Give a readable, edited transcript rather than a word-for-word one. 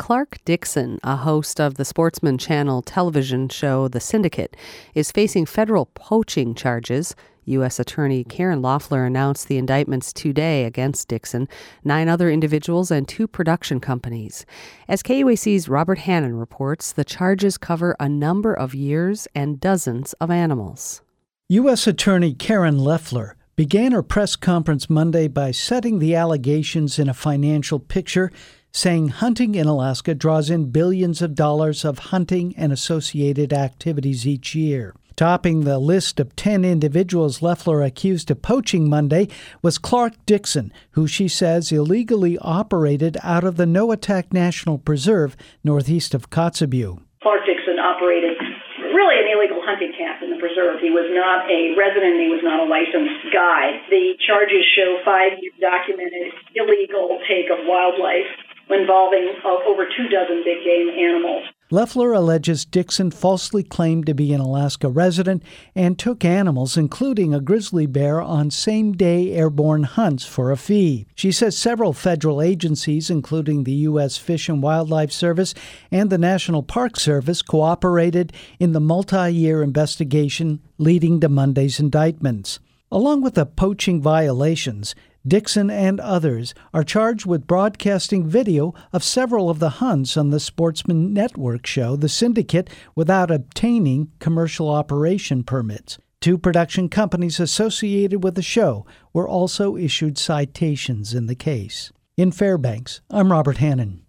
Clark Dixon, a host of the Sportsman Channel television show The Syndicate, is facing federal poaching charges. U.S. Attorney Karen Loeffler announced the indictments today against Dixon, 9 other individuals, and 2 production companies. As KUAC's Robert Hannon reports, the charges cover a number of years and dozens of animals. U.S. Attorney Karen Loeffler began her press conference Monday by setting the allegations in a financial picture, saying hunting in Alaska draws in billions of dollars of hunting and associated activities each year. Topping the list of 10 individuals Loeffler accused of poaching Monday was Clark Dixon, who she says illegally operated out of the Noatak National Preserve northeast of Kotzebue. Clark Dixon operated really an illegal hunting camp in the preserve. He was not a resident. He was not a licensed guide. The charges show 5 documented illegal take of wildlife involving over 24 big game animals. Loeffler alleges Dixon falsely claimed to be an Alaska resident and took animals, including a grizzly bear, on same-day airborne hunts for a fee. She says several federal agencies, including the U.S. Fish and Wildlife Service and the National Park Service, cooperated in the multi-year investigation leading to Monday's indictments. Along with the poaching violations, Dixon and others are charged with broadcasting video of several of the hunts on the Sportsman Network show, The Syndicate, without obtaining commercial operation permits. 2 production companies associated with the show were also issued citations in the case. In Fairbanks, I'm Robert Hannon.